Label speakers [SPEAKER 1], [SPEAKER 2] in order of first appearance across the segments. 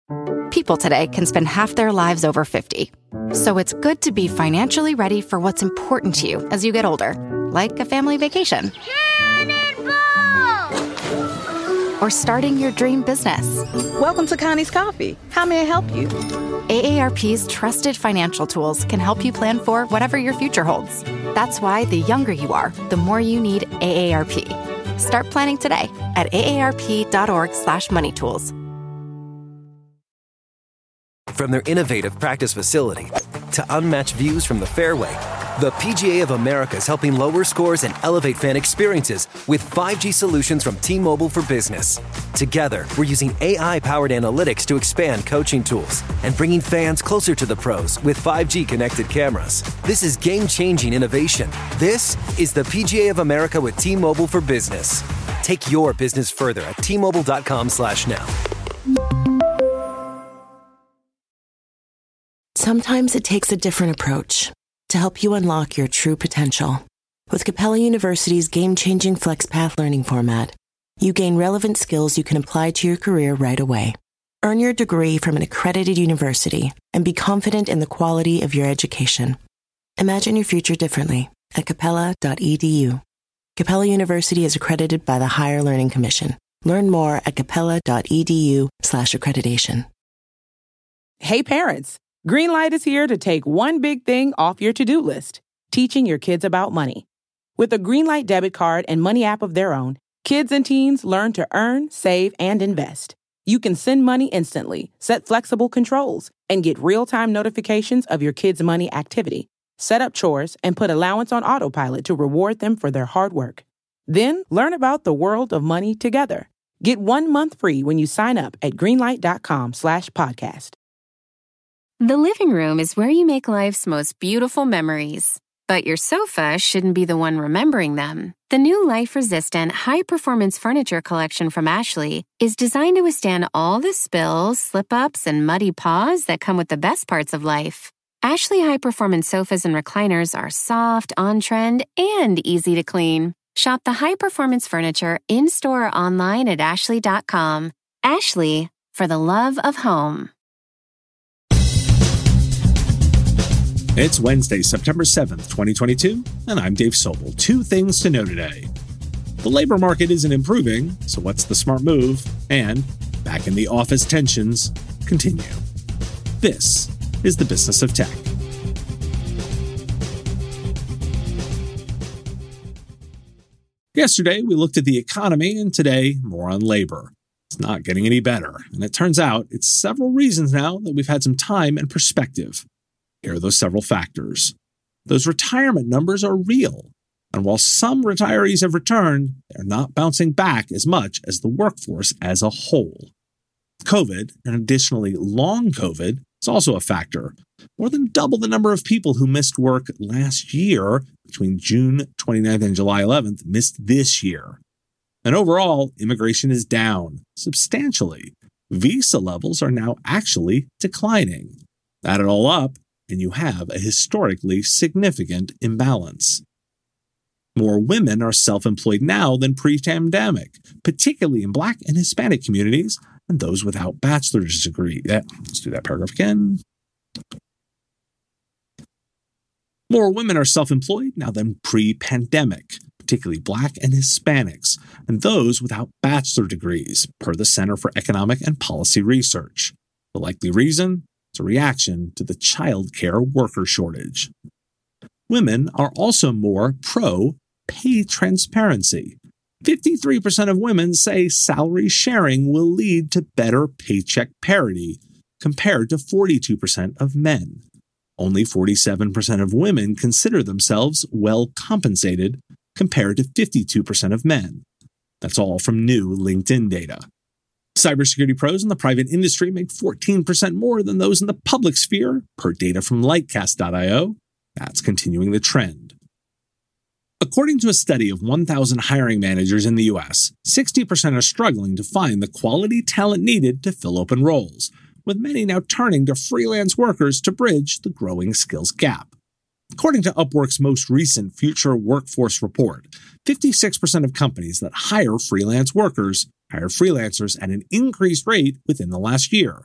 [SPEAKER 1] People today can spend half their lives over 50. So it's good to be financially ready for what's important to you as you get older, like a family vacation. Cannonball! Or starting your dream business.
[SPEAKER 2] Welcome to Connie's Coffee. How may I help you?
[SPEAKER 1] AARP's trusted financial tools can help you plan for whatever your future holds. That's why the younger you are, the more you need AARP. Start planning today at aarp.org/moneytools.
[SPEAKER 3] From their innovative practice facility to unmatched views from the fairway, the PGA of America is helping lower scores and elevate fan experiences with 5G solutions from T-Mobile for Business. Together, we're using AI-powered analytics to expand coaching tools and bringing fans closer to the pros with 5G connected cameras. This is game-changing innovation. This is the PGA of America with T-Mobile for Business. Take your business further at T-Mobile.com/now.
[SPEAKER 4] Sometimes it takes a different approach to help you unlock your true potential. With Capella University's game-changing FlexPath learning format, you gain relevant skills you can apply to your career right away. Earn your degree from an accredited university and be confident in the quality of your education. Imagine your future differently at capella.edu. Capella University is accredited by the Higher Learning Commission. Learn more at capella.edu/accreditation.
[SPEAKER 5] Hey parents, Greenlight is here to take one big thing off your to-do list, teaching your kids about money. With a Greenlight debit card and money app of their own, kids and teens learn to earn, save, and invest. You can send money instantly, set flexible controls, and get real-time notifications of your kids' money activity. Set up chores and put allowance on autopilot to reward them for their hard work. Then learn about the world of money together. Get 1 month free when you sign up at greenlight.com/podcast.
[SPEAKER 6] The living room is where you make life's most beautiful memories. But your sofa shouldn't be the one remembering them. The new life-resistant, high-performance furniture collection from Ashley is designed to withstand all the spills, slip-ups, and muddy paws that come with the best parts of life. Ashley high-performance sofas and recliners are soft, on-trend, and easy to clean. Shop the high-performance furniture in-store or online at ashley.com. Ashley, for the love of home.
[SPEAKER 7] It's Wednesday, September 7th, 2022, and I'm Dave Sobel. 2 things to know today. The labor market isn't improving, so what's the smart move? And back in the office tensions continue. This is the Business of Tech. Yesterday, we looked at the economy, and today, more on labor. It's not getting any better, and it turns out it's several reasons now that we've had some time and perspective. Here are those several factors. Those retirement numbers are real, and while some retirees have returned, they're not bouncing back as much as the workforce as a whole. COVID, and additionally long COVID, is also a factor. More than double the number of people who missed work last year, between June 29th and July 11th, missed this year. And overall, immigration is down substantially. Visa levels are now actually declining. Add it all up, and you have a historically significant imbalance. More women are self-employed now than pre-pandemic, particularly in Black and Hispanic communities and those without bachelor's degree. Let's do that paragraph again. More women are self-employed now than pre-pandemic, particularly Black and Hispanics, and those without bachelor degrees, per the Center for Economic and Policy Research. The likely reason? It's a reaction to the child care worker shortage. Women are also more pro-pay transparency. 53% of women say salary sharing will lead to better paycheck parity, compared to 42% of men. Only 47% of women consider themselves well compensated, compared to 52% of men. That's all from new LinkedIn data. Cybersecurity pros in the private industry make 14% more than those in the public sphere, per data from Lightcast.io. That's continuing the trend. According to a study of 1,000 hiring managers in the U.S., 60% are struggling to find the quality talent needed to fill open roles, with many now turning to freelance workers to bridge the growing skills gap. According to Upwork's most recent Future Workforce Report, 56% of companies that hire freelance workers hired freelancers at an increased rate within the last year.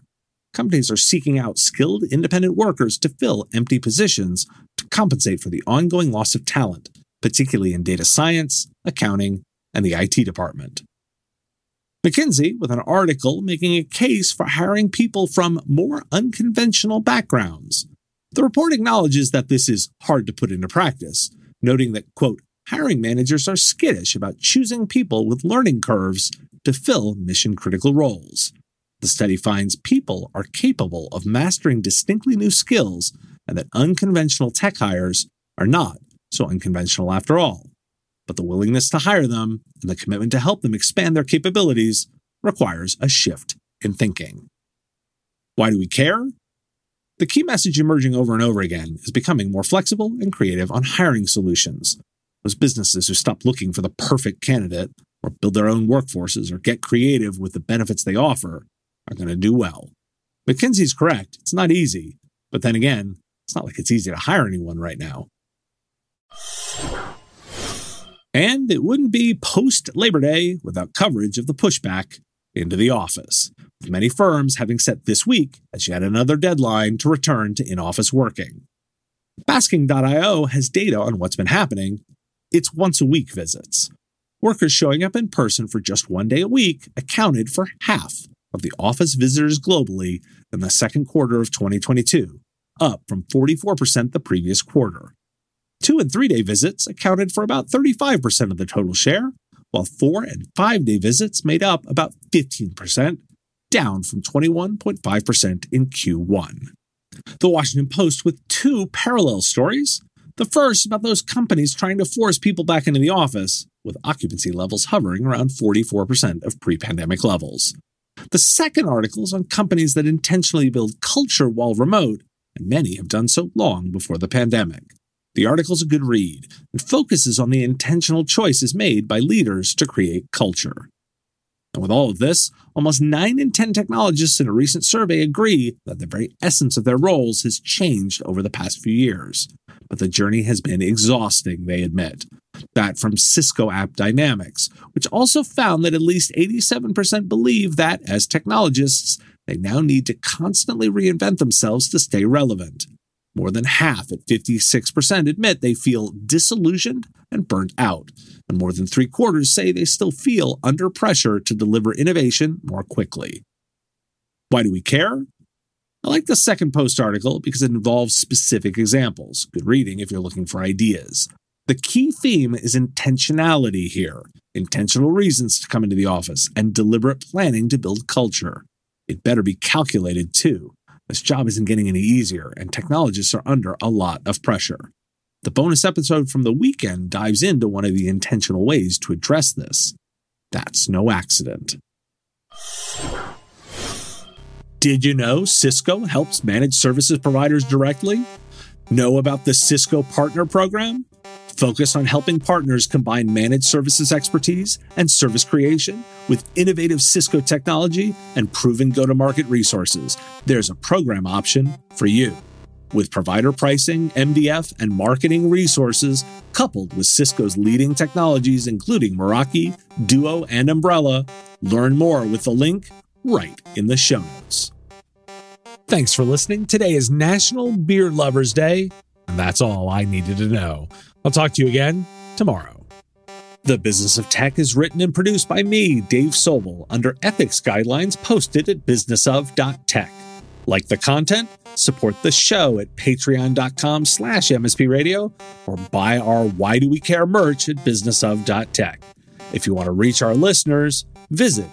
[SPEAKER 7] companies are seeking out skilled independent workers to fill empty positions to compensate for the ongoing loss of talent, particularly in data science, accounting, and the IT department. McKinsey, with an article making a case for hiring people from more unconventional backgrounds. The report acknowledges that this is hard to put into practice, noting that, quote, hiring managers are skittish about choosing people with learning curves to fill mission-critical roles. The study finds people are capable of mastering distinctly new skills and that unconventional tech hires are not so unconventional after all. But the willingness to hire them and the commitment to help them expand their capabilities requires a shift in thinking. Why do we care? The key message emerging over and over again is becoming more flexible and creative on hiring solutions. Those businesses who stop looking for the perfect candidate or build their own workforces or get creative with the benefits they offer are going to do well. McKinsey's correct. It's not easy. But then again, it's not like it's easy to hire anyone right now. And it wouldn't be post-Labor Day without coverage of the pushback into the office, with many firms having set this week as yet another deadline to return to in-office working. Basking.io has data on what's been happening. It's once-a-week visits. Workers showing up in person for just one day a week accounted for half of the office visitors globally in the second quarter of 2022, up from 44% the previous quarter. 2- and 3-day visits accounted for about 35% of the total share, while 4- and 5-day visits made up about 15%, down from 21.5% in Q1. The Washington Post with 2 parallel stories. The first about those companies trying to force people back into the office, with occupancy levels hovering around 44% of pre-pandemic levels. The second article is on companies that intentionally build culture while remote, and many have done so long before the pandemic. The article's a good read and focuses on the intentional choices made by leaders to create culture. And with all of this, almost 9 in 10 technologists in a recent survey agree that the very essence of their roles has changed over the past few years. But the journey has been exhausting, they admit. That from Cisco AppDynamics, which also found that at least 87% believe that, as technologists, they now need to constantly reinvent themselves to stay relevant. More than half, at 56%, admit they feel disillusioned and burnt out, and more than 3/4 say they still feel under pressure to deliver innovation more quickly. Why do we care? I like the second Post article because it involves specific examples. Good reading if you're looking for ideas. The key theme is intentionality here, intentional reasons to come into the office, and deliberate planning to build culture. It better be calculated, too. This job isn't getting any easier, and technologists are under a lot of pressure. The bonus episode from the weekend dives into one of the intentional ways to address this. That's no accident. Did you know Cisco helps managed services providers directly? Know about the Cisco Partner Program? Focus on helping partners combine managed services expertise and service creation with innovative Cisco technology and proven go-to-market resources. There's a program option for you. With provider pricing, MDF, and marketing resources, coupled with Cisco's leading technologies, including Meraki, Duo, and Umbrella, learn more with the link right in the show notes. Thanks for listening. Today is National Beer Lovers Day, and that's all I needed to know. I'll talk to you again tomorrow. The Business of Tech is written and produced by me, Dave Sobel, under ethics guidelines posted at businessof.tech. Like the content? Support the show at patreon.com/MSPradio or buy our Why Do We Care merch at businessof.tech. If you want to reach our listeners, visit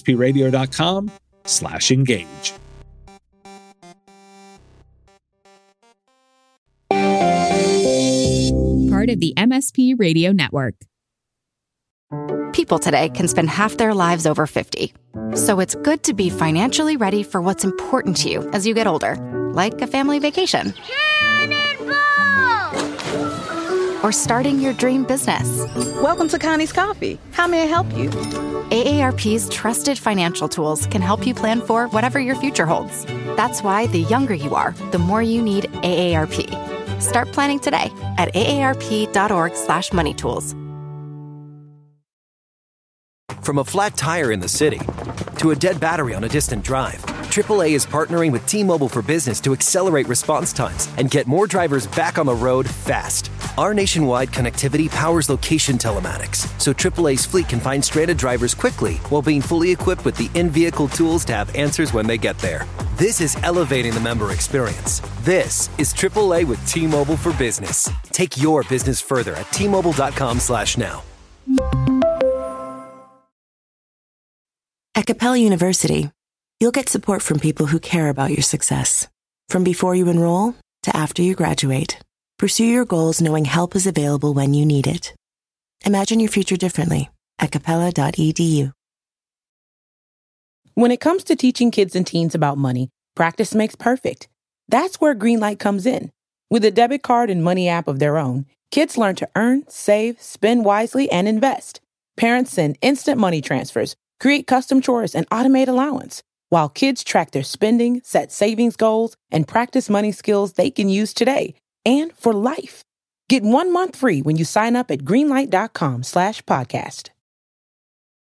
[SPEAKER 7] mspradio.com/engage.
[SPEAKER 8] Part of the MSP Radio Network.
[SPEAKER 1] People today can spend half their lives over 50. So it's good to be financially ready for what's important to you as you get older, like a family vacation. Or starting your dream business.
[SPEAKER 2] Welcome to Connie's Coffee. How may I help you?
[SPEAKER 1] AARP's trusted financial tools can help you plan for whatever your future holds. That's why the younger you are, the more you need AARP. Start planning today at aarp.org/moneytools.
[SPEAKER 3] From a flat tire in the city to a dead battery on a distant drive, AAA is partnering with T-Mobile for Business to accelerate response times and get more drivers back on the road fast. Our nationwide connectivity powers location telematics, so AAA's fleet can find stranded drivers quickly while being fully equipped with the in-vehicle tools to have answers when they get there. This is elevating the member experience. This is AAA with T-Mobile for Business. Take your business further at T-Mobile.com/now.
[SPEAKER 4] At Capella University, you'll get support from people who care about your success. From before you enroll to after you graduate, pursue your goals knowing help is available when you need it. Imagine your future differently at capella.edu.
[SPEAKER 5] When it comes to teaching kids and teens about money, practice makes perfect. That's where Greenlight comes in. With a debit card and money app of their own, kids learn to earn, save, spend wisely, and invest. Parents send instant money transfers, create custom chores, and automate allowance, while kids track their spending, set savings goals, and practice money skills they can use today and for life. Get 1 month free when you sign up at greenlight.com/podcast.